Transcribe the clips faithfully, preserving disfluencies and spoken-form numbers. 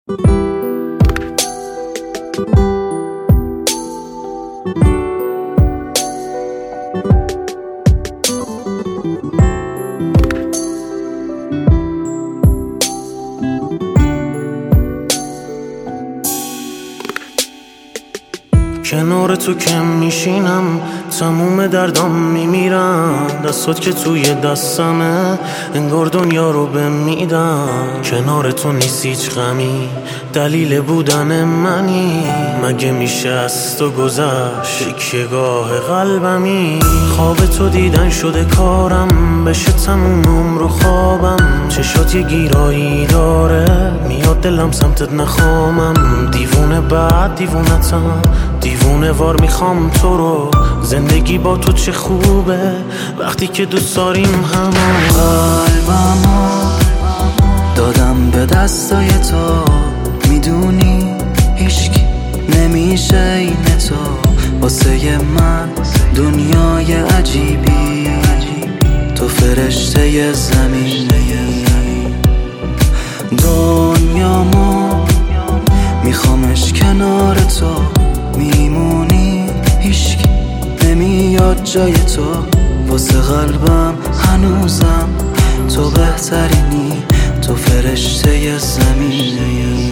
کنار تو کم میشینم، تموم دردام میمیرن. دستات که توی دستمه، انگار دنیا رو بهم میدن. کنار تو نیست هیچ غمی، دلیل بودن منی. مگه میشه از تو گذشت تکیه‌گاه قلبمی؟ خواب تو دیدن شده کارم، بشه تموم عمر خوابم. چشات یه گیرایی داره، میاد دلم سمتت نخوامم. دیوونه بعد دیوونتم، دیوونه وار میخوام تو رو. زندگی با تو چه خوبه وقتی که دوست داریم همون. قلبمو دادم به دستای تو، میدونی هیچکی نمیشه این تو. واسه من دنیای عجیبی، تو فرشته زمینی. دنیامو میخوامش کنار تو، میمونی هیچکی نمیاد جای تو. واسه قلبم هنوزم تو بهترینی، تو فرشته زمینی.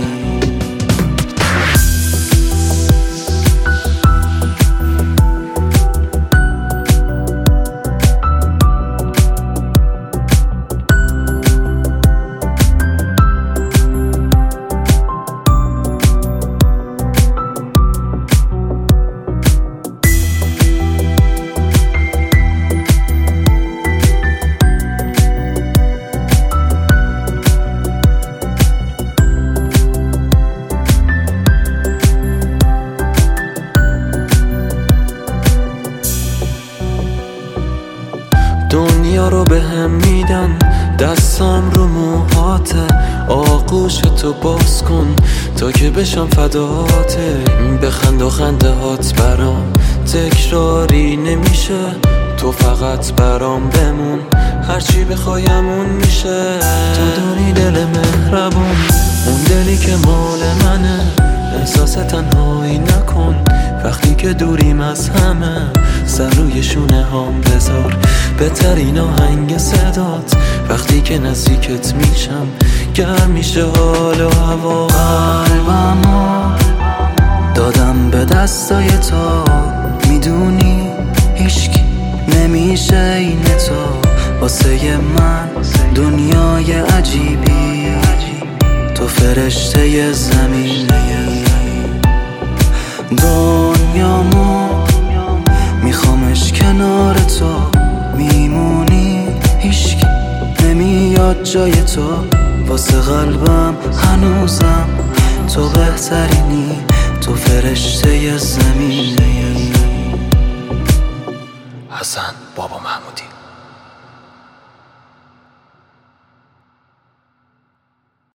دنیا رو به هم میدن، دستم رو موهاته. آغوش تو باز کن تا که بشم فداته. بخند و خنده هات برام تکراری نمیشه، تو فقط برام بمون، هرچی بخوایمون میشه. تو داری دل مهربون، اون دلی که مال منه. احساس تنهایی نکن وقتی که دوریم از همه. سر روی شونه هام بذار، بهترین آهنگ صدات. وقتی که نزدیکت میشم گرم میشه حال و هوا. قلبمو دادم به دستای تو، میدونی هیچکی نمیشه این تو. واسه من دنیای عجیبی، تو فرشته زمینی. دنیامو میخوامش کنار تو، میمونی هیچکی نمیاد جای تو. واسه قلبم هنوزم تو بهترینی، تو فرشته زمینی. حسن بابا محمودی.